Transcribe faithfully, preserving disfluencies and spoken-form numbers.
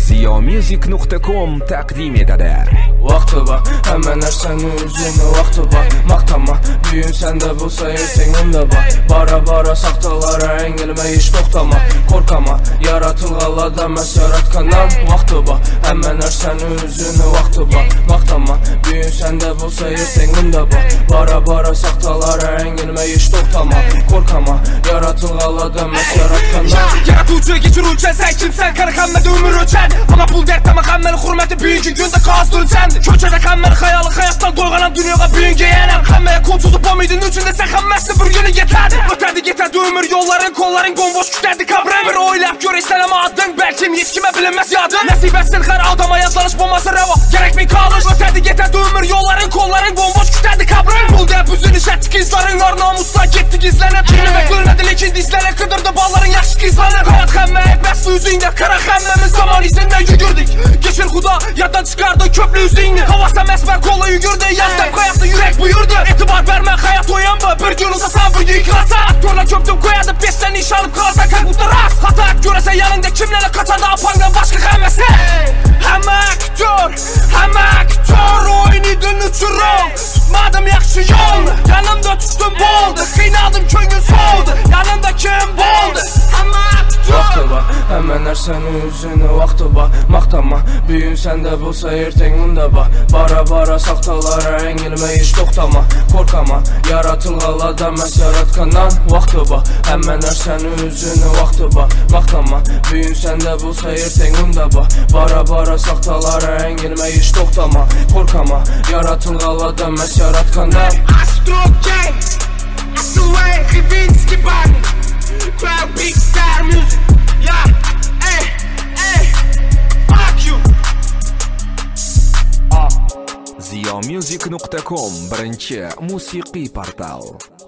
ziyo music nuqta com taqdim etadi. Vaqti bor, hamma narsani o'zini vaqti bor. Maqtama, bugun senda bo'lsa ertaga unda bor. Bora-bora soxtalara engilmay hech to'xtama. Qo'rqama, yaratilganlardan emas yaratgandan vaqti bor. Hamma narsani o'zini vaqti bor. Maqtama, bugun senda bo'lsa ertaga unda bor. Bora-bora soxtalara engilmay hech to'xtama. Qo'rqama, yaratilganlardan emas yaratgandan. Yaratuvchi kechiruvchi sen kimsan? Qara hammada umr o'chadi. Mana pul dardtama hammaning hurmati bugungi kunda qog'oz o'lchandi. Ko'chada hammaning xayoli hayotdan to'yg'anam dunyoga bugunga yanar. Hammaga qo'l cho'zib bo'lmaydi, uchun desa hammasi bir kuni yetadi. O'tadi ketadi umr yo'llaring, qo'llaring bo'sh kutadi qabrim. Bir o'ylab ko'rishsan ammo ading balkim hech kimga bilinmas yoding. Nasib etsin har odam hayotlanish bo'lmasa ravo. Kerakmi qolish. O'tadi ketadi umr yo'llaring, qo'llaring bo'sh kutadi qabrim. Pulda buzilish atqizlaring nor nomusdan ketdi gizlanib. Nima ko'rinadi lekin dizlarga qidirdi bolaring yaxshi qizlanib. Hayot hamma emas o'zingda, qara hammamiz zamon izidan yugurdik. Kechir Xudo, yoddan chiqardi ko'pli o'zingni. Havasa masbar qo'li yugurdi, yazdab qo'yaqdi yurak buyurdi. E'tibor berma, hayot o'yinmi? Bir kun o'sa sabrga yiqilasa, aktyorlar ko'pdan qo'yadi, pesdan ish olib qolsa, как будто ras. Xato ko'rasa yaningda kimlarni qatadi opangdan boshqa hammasi. Hamma aktyor, hamma aktyor o'ynaydi uchurib. Tutmadim yaxshi yo'lni, yanimda tushdim bo'ldi, qiynaldim ko'nglim so'ldi. Yanimda kim bo'ldi? Hamma Vaqti bor, hamma narsani o'zini vaqti bor. Maqtama, bugun senda bo'lsa ertaga unda bor. Bora-bora soxtalara engilmay hech to'xtama. Qo'rqama, yaratilganlardan emas yaratgandan vaqti bor. Hamma narsani o'zini vaqti bor. Maqtama, bugun senda bo'lsa ertaga unda bor. Bora-bora soxtalara engilmay hech to'xtama. Qo'rqama, yaratilganlardan emas yaratgandan. Astrogang, Asway, Rivinsky Band, Crowd Big Star Music, yeah, hey, hey, fuck you. ziyo music nuqta com birinchi musiqiy portal.